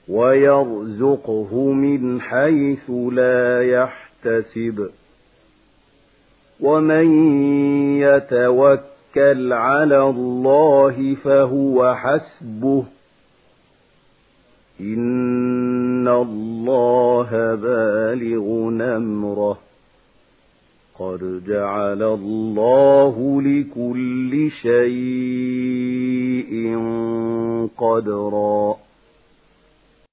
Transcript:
ويرزقه من حيث لا يحتسب ومن يتوكل على الله فهو حسبه إن الله بالغ أمره قد جعل الله لكل شيء قدرا